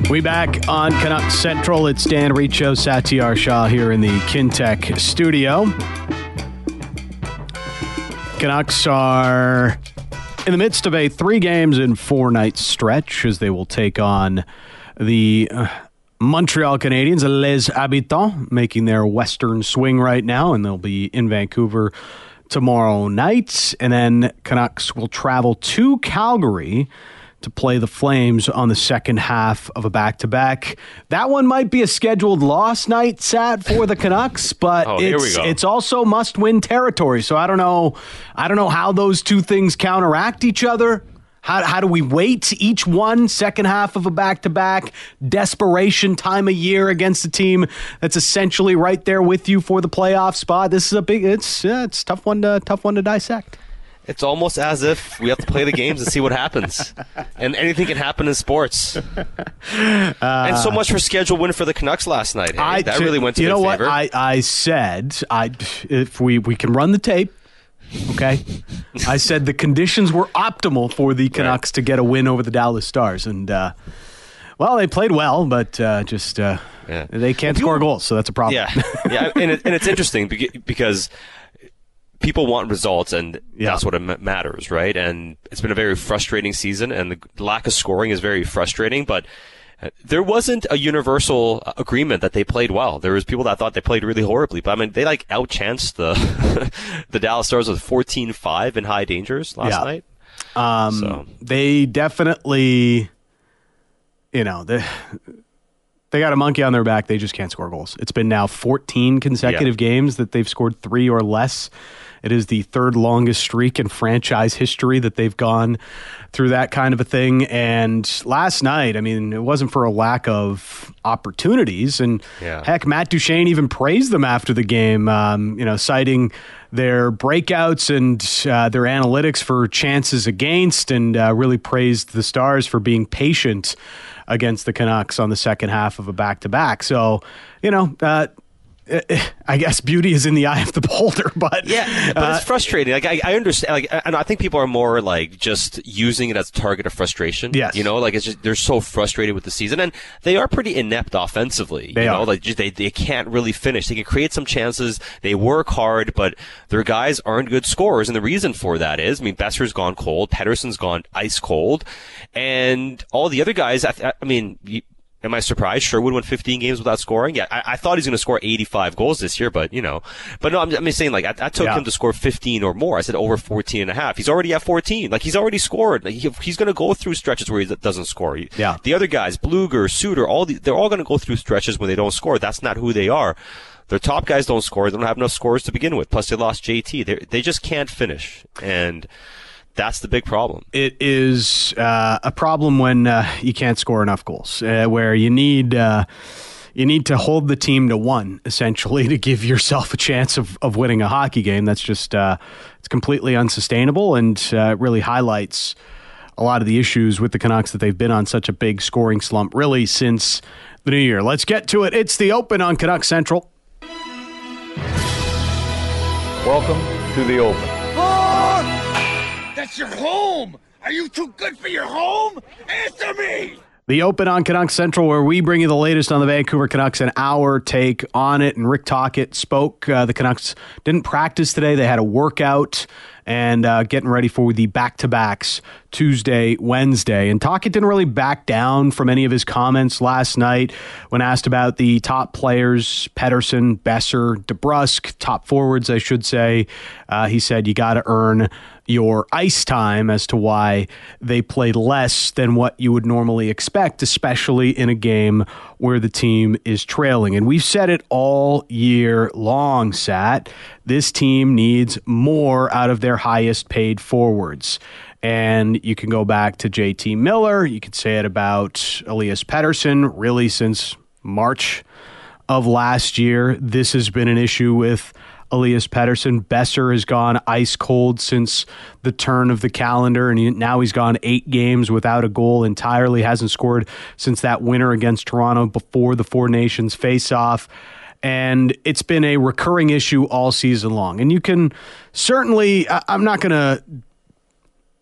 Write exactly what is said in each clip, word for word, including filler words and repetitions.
We back on Canucks Central. It's Dan Riccio, Satyar Shah here in the Kintec studio. Canucks are in the midst of a three games in four night stretch as they will take on the uh, Montreal Canadiens, Les Habitants, making their western swing right now, and they'll be in Vancouver tomorrow night. And then Canucks will travel to Calgary to play the Flames on the second half of a back-to-back. That one might be a scheduled loss night, Sat, for the Canucks, but oh, it's it's also must-win territory. So I don't know, I don't know how those two things counteract each other. How how do we wait each one second half of a back-to-back? Desperation time of year against a team that's essentially right there with you for the playoff spot. This is a big. It's uh, it's tough one to tough one to dissect. It's almost as if we have to play the games and see what happens. And anything can happen in sports. Uh, and so much for scheduled win for the Canucks last night. Hey? I, that really went to you their know favor. what I, I said I if we, we can run the tape, okay? I said the conditions were optimal for the Canucks right. to get a win over the Dallas Stars. And, uh, well, they played well, but uh, just uh, yeah. they can't well, score goals, so that's a problem. Yeah, yeah, and, it, and it's interesting because people want results, and yeah. that's what it matters, right? And it's been a very frustrating season, and the lack of scoring is very frustrating, but there wasn't a universal agreement that they played well. There was people that thought they played really horribly, but I mean, they like outchanced the the Dallas Stars with fourteen five in high dangers last yeah. night. Um, so. They definitely, you know, they, they got a monkey on their back. They just can't score goals. It's been now fourteen consecutive yeah. games that they've scored three or less. It is the third longest streak in franchise history that they've gone through that kind of a thing. And last night, I mean, it wasn't for a lack of opportunities. And yeah. heck, Matt Duchene even praised them after the game, um, you know, citing their breakouts and uh, their analytics for chances against, and uh, really praised the Stars for being patient against the Canucks on the second half of a back-to-back. So, you know, uh, I guess beauty is in the eye of the beholder, but yeah, but uh, it's frustrating. Like I, I understand, like, and I think people are more like just using it as a target of frustration. Yes, you know, like it's just they're so frustrated with the season, and they are pretty inept offensively. They you are. know, like just, they they can't really finish. They can create some chances. They work hard, but their guys aren't good scorers, and the reason for that is, I mean, Besser's gone cold, Pettersson's gone ice cold, and all the other guys. I, I mean. You, Am I surprised? Sherwood went fifteen games without scoring. Yeah, I, I thought he was going to score eighty-five goals this year, but, you know. But no, I'm, I'm just saying, like, I, I took yeah. him to score fifteen or more. I said over fourteen and a half. He's already at fourteen. Like, he's already scored. Like, he, he's going to go through stretches where he doesn't score. Yeah. The other guys, Bluger, Suter, all the, they're all going to go through stretches when they don't score. That's not who they are. Their top guys don't score. They don't have enough scores to begin with. Plus, they lost J T. They they just can't finish. And that's the big problem. It is uh, a problem when uh, you can't score enough goals, uh, where you need uh, you need to hold the team to one, essentially, to give yourself a chance of, of winning a hockey game. That's just uh, it's completely unsustainable, and uh, really highlights a lot of the issues with the Canucks that they've been on such a big scoring slump, really, since the new year. Let's get to it. It's the Open on Canucks Central. Welcome to the Open. Oh! That's your home! Are you too good for your home? Answer me! The Open on Canucks Central, where we bring you the latest on the Vancouver Canucks and our take on it. And Rick Tocchet spoke. Uh, the Canucks didn't practice today. They had a workout and uh, getting ready for the back-to-backs Tuesday, Wednesday. And Tocchet didn't really back down from any of his comments last night when asked about the top players, Pettersson, Besser, DeBrusk, top forwards, I should say. Uh, he said you got to earn your ice time as to why they played less than what you would normally expect, especially in a game where the team is trailing. And we've said it all year long, Sat. This team needs more out of their highest paid forwards. And you can go back to J T Miller. You could say it about Elias Pettersson. Really, since March of last year, this has been an issue with Elias Pettersson. Besser has gone ice cold since the turn of the calendar, and he, now he's gone eight games without a goal entirely. Hasn't scored since that winner against Toronto before the Four Nations face-off. And it's been a recurring issue all season long. And you can certainly, I, I'm not going to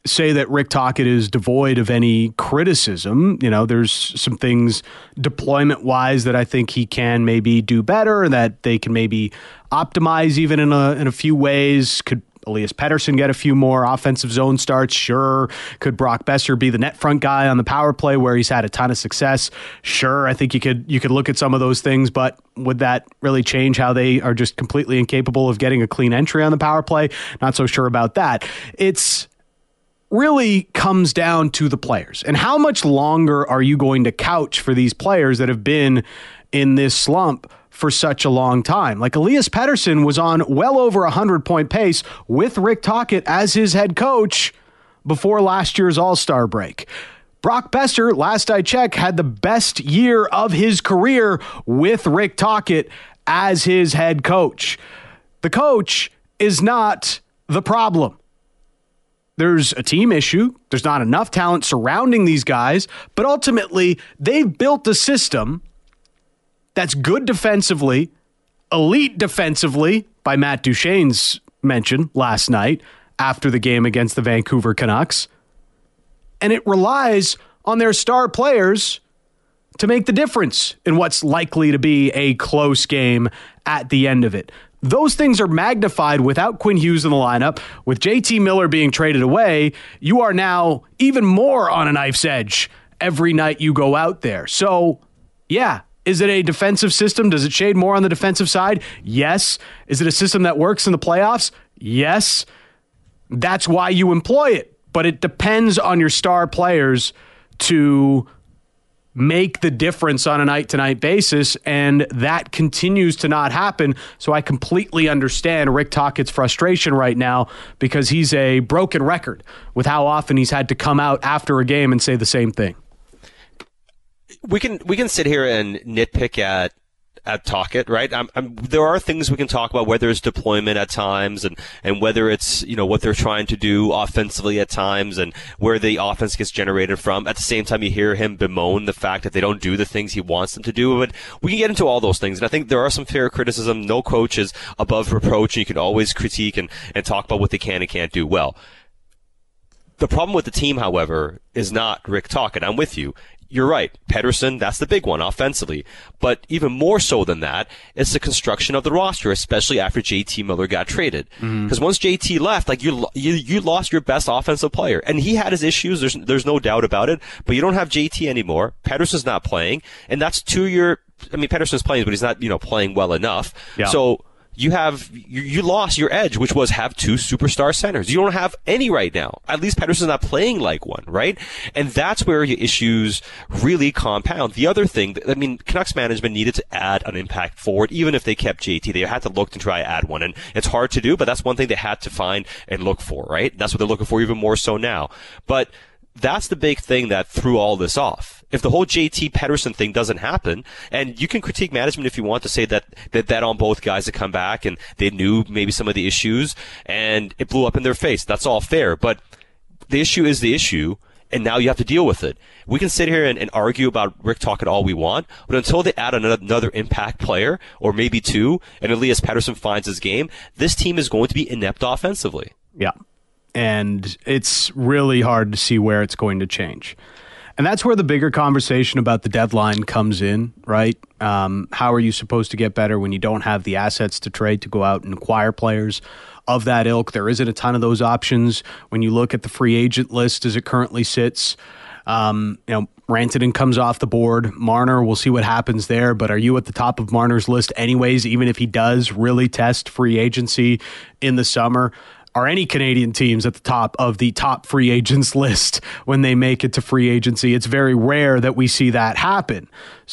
say that Rick Tocchet is devoid of any criticism. You know, there's some things deployment-wise that I think he can maybe do better, that they can maybe optimize even in a in a few ways. Could Elias Pettersson get a few more offensive zone starts? Sure. Could Brock Boeser be the net front guy on the power play where he's had a ton of success? Sure. I think you could you could look at some of those things, but would that really change how they are just completely incapable of getting a clean entry on the power play? Not so sure about that. It's really comes down to the players. And how much longer are you going to couch for these players that have been in this slump for such a long time? Like Elias Pettersson was on well over a hundred-point pace with Rick Tocchet as his head coach before last year's All-Star break. Brock Boeser, last I checked, had the best year of his career with Rick Tocchet as his head coach. The coach is not the problem. There's a team issue. There's not enough talent surrounding these guys, but ultimately they've built a system that's good defensively, elite defensively, by Matt Duchene's mention last night after the game against the Vancouver Canucks. And it relies on their star players to make the difference in what's likely to be a close game at the end of it. Those things are magnified without Quinn Hughes in the lineup. With J T Miller being traded away, you are now even more on a knife's edge every night you go out there. So, yeah, is it a defensive system? Does it shade more on the defensive side? Yes. Is it a system that works in the playoffs? Yes. That's why you employ it. But it depends on your star players to make the difference on a night-to-night basis, and that continues to not happen. So I completely understand Rick Tocchet's frustration right now because he's a broken record with how often he's had to come out after a game and say the same thing. We can we can sit here and nitpick at at Tocchet, right? I'm, I'm, there are things we can talk about, whether it's deployment at times and, and whether it's, you know, what they're trying to do offensively at times and where the offense gets generated from. At the same time, you hear him bemoan the fact that they don't do the things he wants them to do. But we can get into all those things. And I think there are some fair criticism. No coach is above reproach. And you can always critique and, and talk about what they can and can't do well. The problem with the team, however, is not Rick Tocchet. I'm with you. You're right. Pettersson, that's the big one offensively. But even more so than that, it's the construction of the roster, especially after J T Miller got traded. Because mm-hmm. once J T left, like you, you, you lost your best offensive player. And he had his issues. There's, there's no doubt about it. But you don't have J T anymore. Pettersson's not playing. And that's to your, I mean, Pettersson's playing, but he's not, you know, playing well enough. Yeah. So, You have you, you lost your edge, which was have two superstar centers. You don't have any right now. At least Pettersson's not playing like one, right? And that's where your issues really compound. The other thing, I mean, Canucks management needed to add an impact forward, even if they kept J T. They had to look to try to add one, and it's hard to do, but that's one thing they had to find and look for, right? That's what they're looking for even more so now. But that's the big thing that threw all this off. If the whole J T Pettersson thing doesn't happen, and you can critique management if you want to say that, that that on both guys to come back and they knew maybe some of the issues and it blew up in their face. That's all fair. But the issue is the issue, and now you have to deal with it. We can sit here and, and argue about Rick Tocchet all we want, but until they add another, another impact player, or maybe two, and Elias Pettersson finds his game, this team is going to be inept offensively. Yeah. And it's really hard to see where it's going to change. And that's where the bigger conversation about the deadline comes in, right? Um, how are you supposed to get better when you don't have the assets to trade to go out and acquire players of that ilk? There isn't a ton of those options. When you look at the free agent list as it currently sits, um, you know, Rantanen comes off the board. Marner, we'll see what happens there. But are you at the top of Marner's list anyways, even if he does really test free agency in the summer? Are any Canadian teams at the top of the top free agents list when they make it to free agency? It's very rare that we see that happen.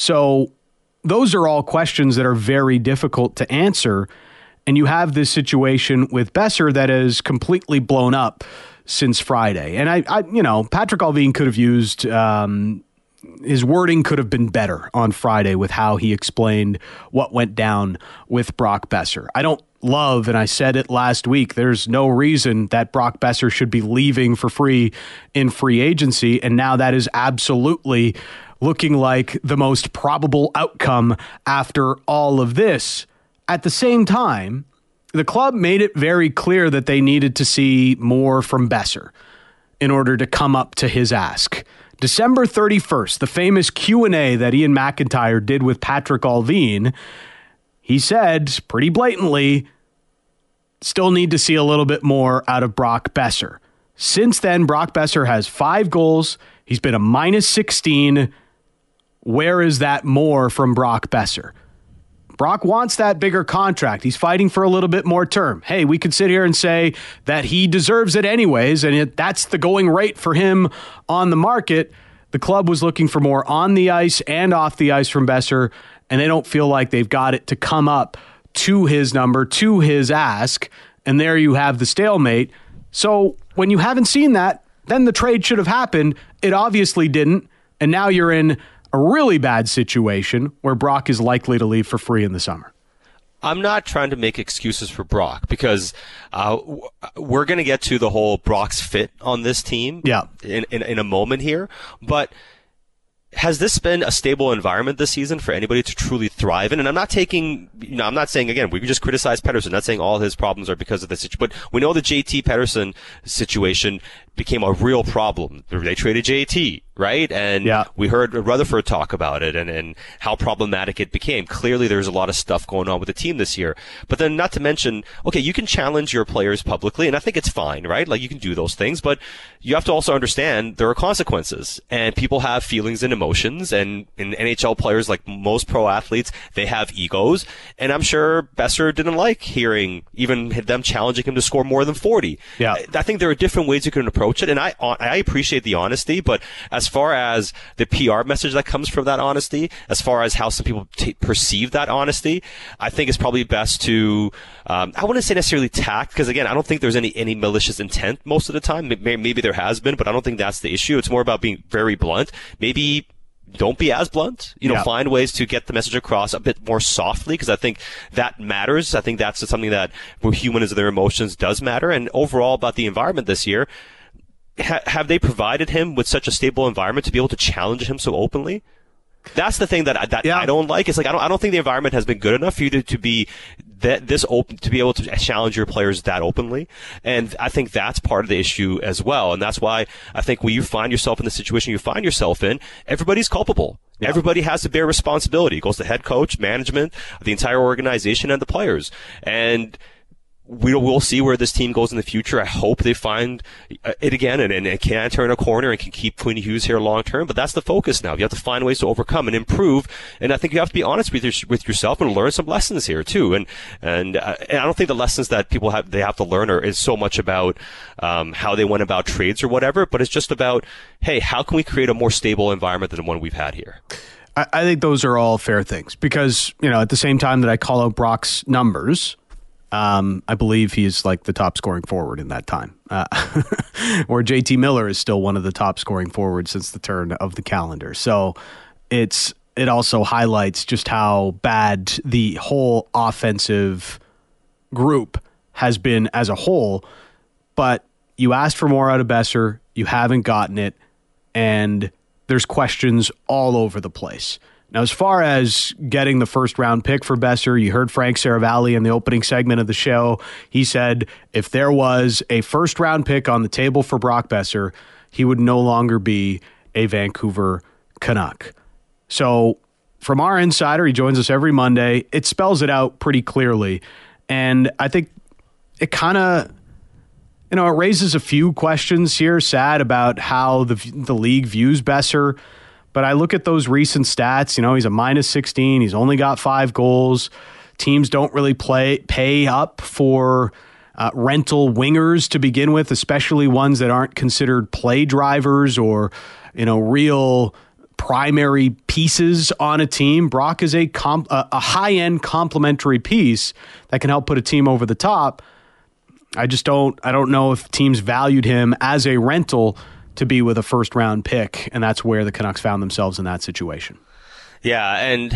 So those are all questions that are very difficult to answer. And you have this situation with Boeser that is completely blown up since Friday. And I, I you know, Patrick Allvin could have used, um, his wording could have been better on Friday with how he explained what went down with Brock Boeser. I don't love, and I said it last week, there's no reason that Brock Boeser should be leaving for free in free agency, and now that is absolutely looking like the most probable outcome after all of this. At the same time, the club made it very clear that they needed to see more from Boeser. in order to come up to his ask. December thirty-first, the famous Q and A that Ian McIntyre did with Patrick Allvin, he said pretty blatantly, still need to see a little bit more out of Brock Boeser. Since then, Brock Boeser has five goals. He's been a minus sixteen. Where is that more from Brock Boeser? Brock wants that bigger contract. He's fighting for a little bit more term. Hey, we could sit here and say that he deserves it anyways, and it, that's the going rate for him on the market. The club was looking for more on the ice and off the ice from Boeser, and they don't feel like they've got it to come up to his number, to his ask, and there you have the stalemate. So when you haven't seen that, then the trade should have happened. It obviously didn't, and now you're in a really bad situation where Brock is likely to leave for free in the summer. I'm not trying to make excuses for Brock because uh, we're going to get to the whole Brock's fit on this team yeah. in, in, in a moment here. But has this been a stable environment this season for anybody to truly thrive in? And I'm not taking, you know, I'm not saying, again, we can just criticize Pettersson, not saying all his problems are because of the situation, but we know the J T Pettersson situation became a real problem. They traded J T, right? And yeah. we heard Rutherford talk about it and, and how problematic it became. Clearly, there's a lot of stuff going on with the team this year. But then not to mention, okay, you can challenge your players publicly, and I think it's fine, right? Like, you can do those things, but you have to also understand there are consequences, and people have feelings and emotions, and in N H L players, like most pro athletes, they have egos, and I'm sure Boeser didn't like hearing even them challenging him to score more than forty. Yeah. I think there are different ways you can approach it, and I I appreciate the honesty, but as far as the P R message that comes from that honesty, as far as how some people t- perceive that honesty, I think it's probably best to, um, I wouldn't say necessarily tact, because again, I don't think there's any, any malicious intent most of the time. Maybe, maybe there has been, but I don't think that's the issue. It's more about being very blunt. Maybe don't be as blunt, you know, yeah. find ways to get the message across a bit more softly, because I think that matters. I think that's something that we're human as their emotions does matter. And overall about the environment this year, ha- have they provided him with such a stable environment to be able to challenge him so openly? That's the thing that I, that yeah. I don't like. It's like I don't I don't think the environment has been good enough for you to, to be that this open to be able to challenge your players that openly. And I think that's part of the issue as well. And that's why I think when you find yourself in the situation you find yourself in, everybody's culpable. Yeah. Everybody has to bear responsibility. It goes to head coach, management, the entire organization, and the players. And we we'll see where this team goes in the future. I hope they find it again and, and it can turn a corner and can keep Quinn Hughes here long term. But that's the focus now. You have to find ways to overcome and improve. And I think you have to be honest with your, with yourself and learn some lessons here too. And and, uh, and I don't think the lessons that people have they have to learn are is so much about um, how they went about trades or whatever, but it's just about, hey, how can we create a more stable environment than the one we've had here? I, I think those are all fair things because, you know, at the same time that I call out Brock's numbers, Um, I believe he's like the top scoring forward in that time. Uh, or J T Miller is still one of the top scoring forwards since the turn of the calendar. So it's it also highlights just how bad the whole offensive group has been as a whole. But you asked for more out of Boeser, you haven't gotten it, and there's questions all over the place. Now, as far as getting the first-round pick for Boeser, you heard Frank Saravalli in the opening segment of the show. He said if there was a first-round pick on the table for Brock Boeser, he would no longer be a Vancouver Canuck. So from our insider, he joins us every Monday. It spells it out pretty clearly. And I think it kind of, you know, it raises a few questions here, Sad, about how the the league views Boeser. But I look at those recent stats, you know, he's a minus sixteen. He's only got five goals. Teams don't really play pay up for uh, rental wingers to begin with, especially ones that aren't considered play drivers or, you know, real primary pieces on a team. Brock is a, comp- a high-end complementary piece that can help put a team over the top. I just don't, I don't know if teams valued him as a rental to be with a first round pick, and that's where the Canucks found themselves in that situation. Yeah, and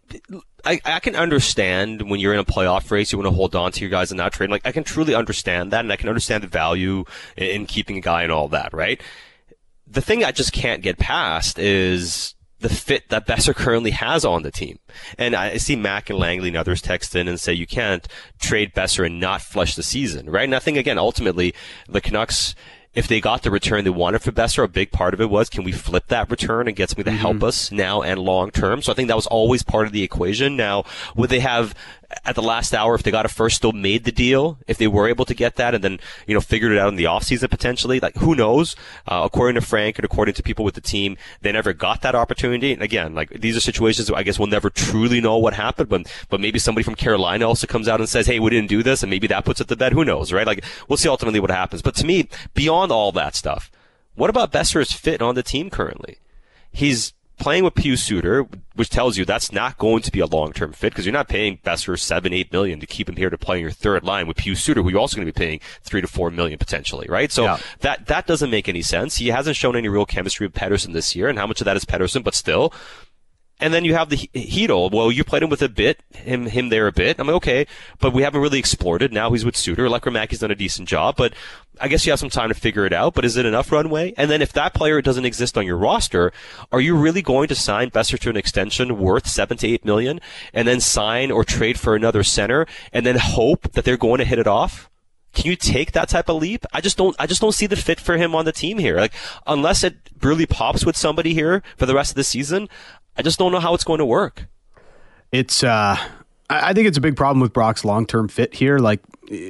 I, I can understand when you're in a playoff race, you want to hold on to your guys and not trade. Like, I can truly understand that, and I can understand the value in, in keeping a guy and all that, right? The thing I just can't get past is the fit that Boeser currently has on the team. And I see Mac and Langley and others text in and say you can't trade Boeser and not flush the season, right? And I think, again, ultimately, the Canucks, if they got the return they wanted for Boeser, a big part of it was, can we flip that return and get something to mm-hmm. help us now and long term? So I think that was always part of the equation. Now, would they have, at the last hour, if they got a first, still made the deal, if they were able to get that and then, you know, figured it out in the offseason potentially? Like, who knows? Uh, according to Frank and according to people with the team, they never got that opportunity. And again, like, these are situations I guess we'll never truly know what happened, but, but maybe somebody from Carolina also comes out and says, hey, we didn't do this, and maybe that puts it to bed. Who knows, right? Like, we'll see ultimately what happens. But to me, beyond all that stuff, what about Boeser's fit on the team currently? He's playing with Pius Suter, which tells you that's not going to be a long-term fit because you're not paying Boeser seven, eight million to keep him here to play in your third line with Pius Suter, who you're also going to be paying three to four million potentially, right? So yeah. that that doesn't make any sense. He hasn't shown any real chemistry with Pettersson this year, and how much of that is Pettersson? But still. And then you have the Hedl. Well, you played him with a bit, him him there a bit. I'm like, okay, but we haven't really explored it. Now he's with Suter. Lekkermaki's done a decent job, but I guess you have some time to figure it out. But is it enough runway? And then if that player doesn't exist on your roster, are you really going to sign Boeser to an extension worth seven to eight million, and then sign or trade for another center, and then hope that they're going to hit it off? Can you take that type of leap? I just don't, I just don't see the fit for him on the team here. Like, unless it really pops with somebody here for the rest of the season, I just don't know how it's going to work. It's, uh, I think it's a big problem with Brock's long-term fit here. Like,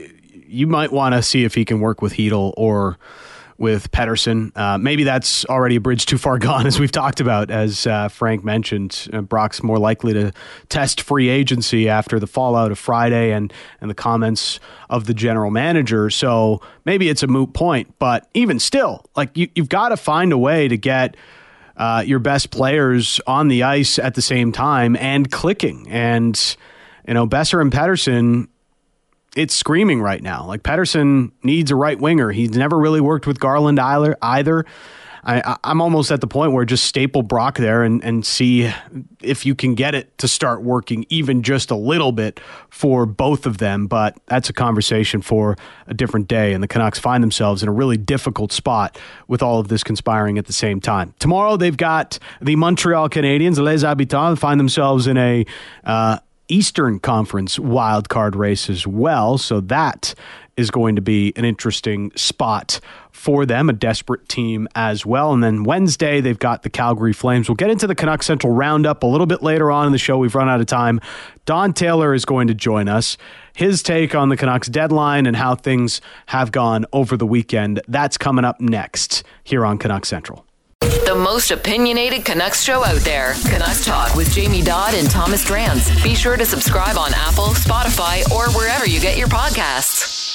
you might want to see if he can work with Hedl or with Pettersson. Uh, maybe that's already a bridge too far gone, as we've talked about. As uh, Frank mentioned, uh, Brock's more likely to test free agency after the fallout of Friday and, and the comments of the general manager. So maybe it's a moot point. But even still, like you, you've got to find a way to get uh, your best players on the ice at the same time and clicking. And, you know, Boeser and Pettersson, it's screaming right now. Like, Pettersson needs a right winger. He's never really worked with Garland either. either. I, I'm almost at the point where just staple Brock there and, and see if you can get it to start working even just a little bit for both of them. But that's a conversation for a different day. And the Canucks find themselves in a really difficult spot with all of this conspiring at the same time. Tomorrow, they've got the Montreal Canadiens, Les Habitants, find themselves in a uh, Eastern Conference wildcard race as well. So that is going to be an interesting spot for them, a desperate team as well. And then Wednesday, they've got the Calgary Flames. We'll get into the Canucks Central Roundup a little bit later on in the show. We've run out of time. Don Taylor is going to join us. His take on the Canucks deadline and how things have gone over the weekend. That's coming up next here on Canucks Central. The most opinionated Canucks show out there. Canucks Talk with Jamie Dodd and Thomas Drance. Be sure to subscribe on Apple, Spotify, or wherever you get your podcasts.